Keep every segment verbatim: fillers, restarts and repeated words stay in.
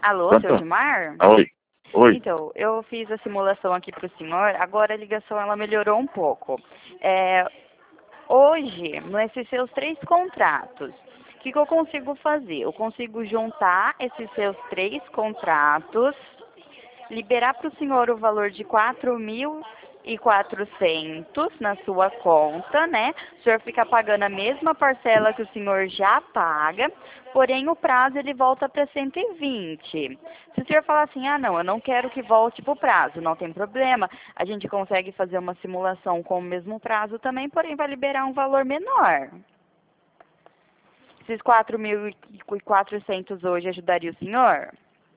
Alô, Pronto. seu Gilmar? Oi. Oi. Então, eu fiz a simulação aqui para o senhor, agora a ligação ela melhorou um pouco. É, hoje, nesses seus três contratos, o que, que eu consigo fazer? Eu consigo juntar esses seus três contratos, liberar para o senhor o valor de quatro mil e quatrocentos na sua conta, né? O senhor fica pagando a mesma parcela que o senhor já paga, porém o prazo ele volta para cento e vinte. Se o senhor falar assim, ah não, eu não quero que volte para o prazo, não tem problema, a gente consegue fazer uma simulação com o mesmo prazo também, porém vai liberar um valor menor. Esses quatro mil e quatrocentos hoje ajudaria o senhor?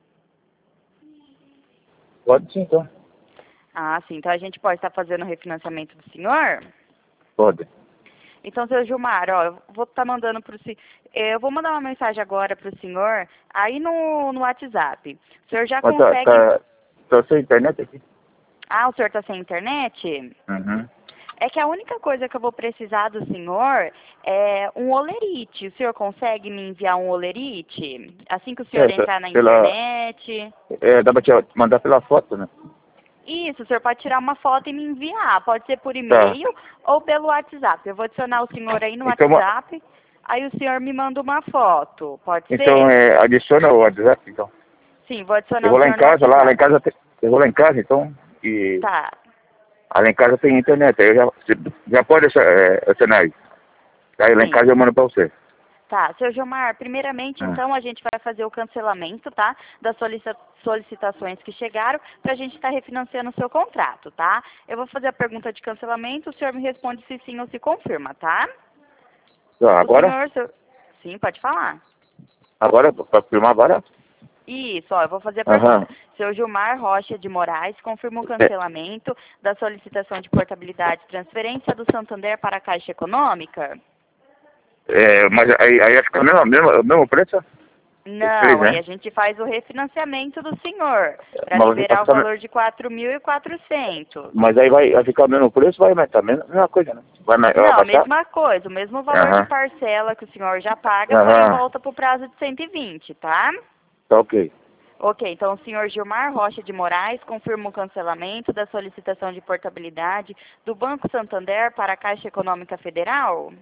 Pode sim, então. Ah, sim. Então a gente pode estar fazendo o refinanciamento do senhor? Pode. Então, seu Gilmar, ó, eu vou estar mandando para o senhor. Eu vou mandar uma mensagem agora para o senhor aí no, no WhatsApp. O senhor já Mas tá, consegue. tá, tá sem internet aqui? Ah, o senhor está sem internet? Uhum. É que a única coisa que eu vou precisar do senhor é um olerite. O senhor consegue me enviar um olerite? Assim que o senhor É, tá- entrar na pela, internet? é, dá pra te mandar pela foto, né? Isso, o senhor pode tirar uma foto e me enviar. Pode ser por Tá. e-mail ou pelo WhatsApp. Eu vou adicionar o senhor aí no Então, ma- WhatsApp, aí o senhor me manda uma foto. Pode então ser? é, adiciona o WhatsApp, então. Sim, vou Eu adicionar vou o lá em senhor no casa, lá, lá em WhatsApp. casa, tem- eu vou lá em casa, então, e Tá, lá em casa tem internet, aí eu já, você já pode é, acionar aí. Aí lá em sim. casa eu mando pra você. Tá, seu Gilmar, primeiramente, Ah. então, a gente vai fazer o cancelamento, tá? Das solicita- solicitações que chegaram, pra gente estar refinanciando o seu contrato, tá? Eu vou fazer a pergunta de cancelamento, o senhor me responde se sim ou se confirma, tá? Tá, O agora? senhor, seu... Sim, pode falar. Agora, pra filmar agora? Isso, ó, eu vou fazer a Aham. pergunta. Seu Gilmar Rocha de Moraes confirma o É, cancelamento da solicitação de portabilidade e transferência do Santander para a Caixa Econômica? é, mas aí, aí fica o mesmo, mesmo, mesmo preço? Os três, Não, aí a né? gente faz o refinanciamento do senhor, para Mas vai liberar o ficar, valor de quatro mil e quatrocentos. mas aí vai, vai ficar o mesmo preço, vai aumentar a mesma mesma coisa, né? Vai, vai Não, a abaixar? mesma coisa, o mesmo valor de Aham. parcela que o senhor já paga, porém Aham. volta para o prazo de cento e vinte, tá? Tá ok. Ok, então o senhor Gilmar Rocha de Moraes confirma o cancelamento da solicitação de portabilidade do Banco Santander para a Caixa Econômica Federal?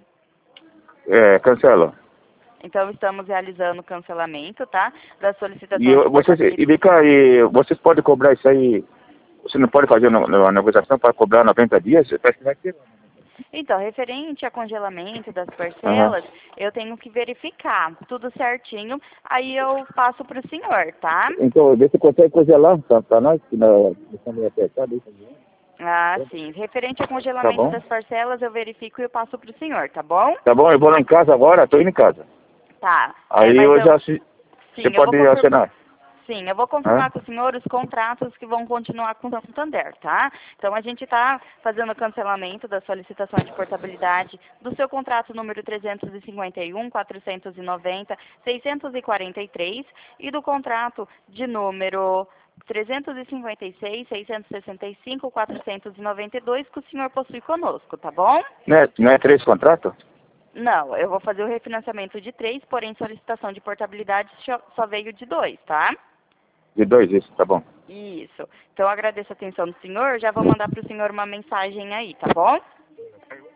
É, cancela. Então estamos realizando o cancelamento, tá? Da E solicitação de eu- vocês, portabilidade. e vem cá, e vocês podem cobrar isso aí, você não pode fazer no- no- a negociação para cobrar noventa dias? Parece que vai ter. Então, referente a congelamento das Aham. parcelas, eu tenho que verificar tudo certinho, aí eu passo para o senhor, tá? Então, vê se consegue congelar para pra nós, que nós estamos apertados aí também. Ah, sim. Referente a Tá congelamento bom? das parcelas, eu verifico e eu passo para o senhor, tá bom? Tá bom, eu vou lá em casa agora, tô indo em casa. Tá. É, Aí mas eu eu, já se. Você sim, eu vou pode confirmar. acionar. Sim, eu vou Hã? confirmar com o senhor os contratos que vão continuar com o Santander, tá? Então a gente está fazendo o cancelamento da solicitação de portabilidade do seu contrato número trezentos e cinquenta e um, quatrocentos e noventa, seiscentos e quarenta e três e do contrato de número trezentos e cinquenta e seis, seiscentos e sessenta e cinco, quatrocentos e noventa e dois que o senhor possui conosco, tá bom? Não é, não é três contratos? Não, eu vou fazer o refinanciamento de três, porém solicitação de portabilidade só só veio de dois, tá? De dois, isso, tá bom. Isso. Então, eu agradeço a atenção do senhor. Já vou mandar para o senhor uma mensagem aí, tá bom?